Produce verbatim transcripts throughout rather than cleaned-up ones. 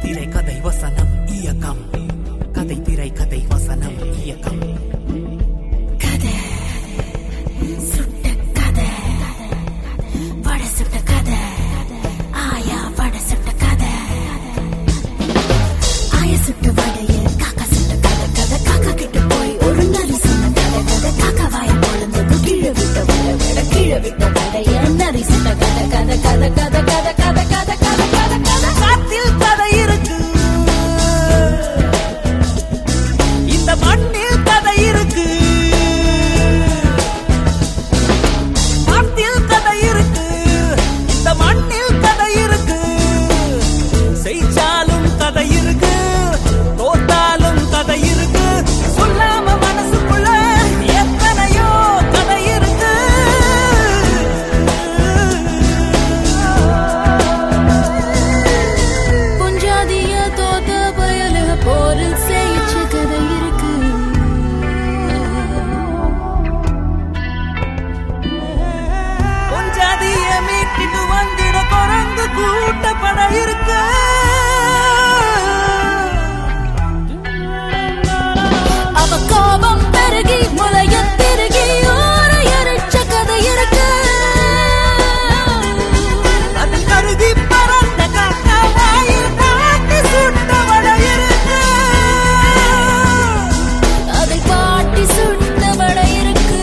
திரை கதை வசனம் இயக்கம். கதை திரை கதை வசனம் இயக்கம். கதை சுட்ட கதை வட சுட்ட கதை ஆயா வட சுட்ட கதை ஆயா சுட்ட வடையில் காக்கா சுட்ட கதை கதை காக்கா கிட்ட போய் ஒரு நரி சொன்ன கதை கதை காக்கா வாய பொழந்தது கீழே விட்ட வடை வடை கீழே விட்ட வடைய நரி சுட்ட கதை கதை கதை கதை கதை கதை கதை கதை கதை கதை காத்தில் கதை இருக்கு, இந்த மண்ணில் கதை இருக்கு. காத்தில் கதை இருக்கு, இந்த மண்ணில் கதை இருக்கு. செய்தாலும் கதை இருக்கு, தோத்தாலும் கதை இருக்கு. சொல்லாம மனசுக்குள்ள எத்தனையோ கதை இருக்கு. புஞ்சாதிய தோத்த பயல போரில் செய்ச்ச கதை இருக்கு. பொஞ்சாதிய மீட்டிட்டு வந்துட குரங்கு கூட்டப்பட இருக்கு. அவ கோபம் பெருகி முளைய திருகி ஊரை அரைச்ச கதை இருக்கு. அது கருதி பறந்த காக்கா வாயில் காட்டி சுட்ட வடை இருக்கு. அதை பாட்டி சுட்ட வடை இருக்கு.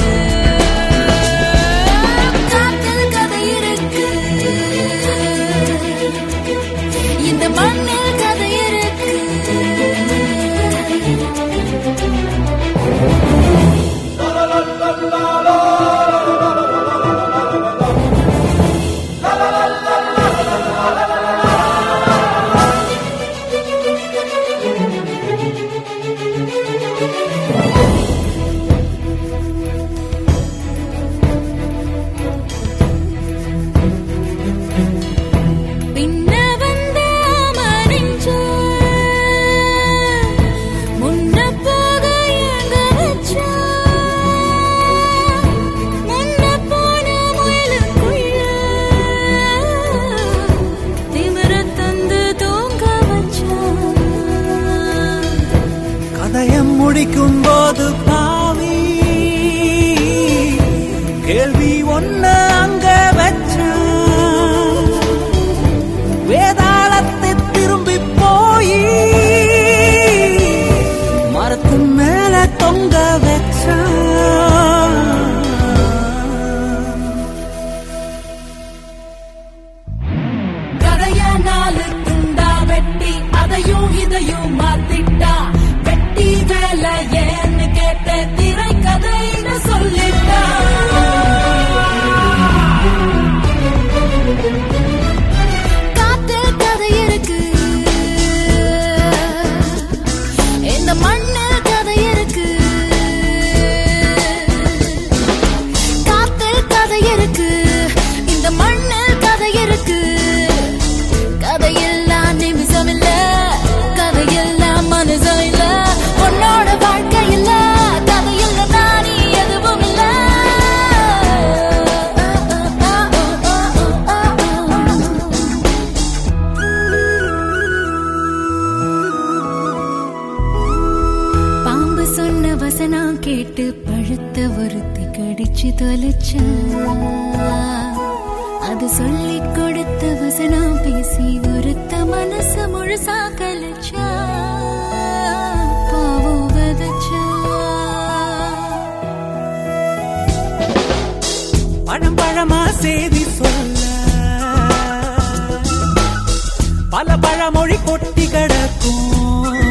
காட்டில் கதை இருக்கு, இந்த மண்ணில் கதை இருக்கு. பின்ன வந்த மறைஞ்ச முன்ன போக எங்க வச்ச முன்ன போன முயலுக்குள்ள திமிர தந்து தூங்க வச்ச. கதையை முடிக்கும் போது பாவி கேள்வி ஒண்ணு அங்க வச்ச. வேதாளத்தை திரும்பி போய் மரத்து மேல தொங்க வச்ச. கதைய நாலு துண்டா வெட்டி அதையும் இதையும் மாத்திட்டா. வெட்டி வேலை ஏன்னு கேட்ட திரை கதைன்னு சொல்லிட்டா. காத்தில் கதை இருக்கு, இந்த மண்ணில் கதை இருக்கு. காத்தில் கதை இருக்கு, இந்த மண்ணில் கதை இருக்கு. கதையெல்லாம் நிமிஷம் இல்ல, கதையெல்லாம் மனுஷம் இல்ல. உன்னோட வாழ்க்கை இல்ல, கதையில்ல நானி எதுவும் இல்ல. பாம்பு சொன்ன வசனம் கேட்டு பழுத்த ஒருத்தி கடிச்சு தொலைச்சா. அது சொல்லிக் கொடுத்த வசனம் பேசி ஒருத்த மனச முழுசா கலைச்சா. பாவம் வதச்சா. பழம் பழமா செய்தி சொல்ல பல பழமொழி கொட்டி கிடக்கும்.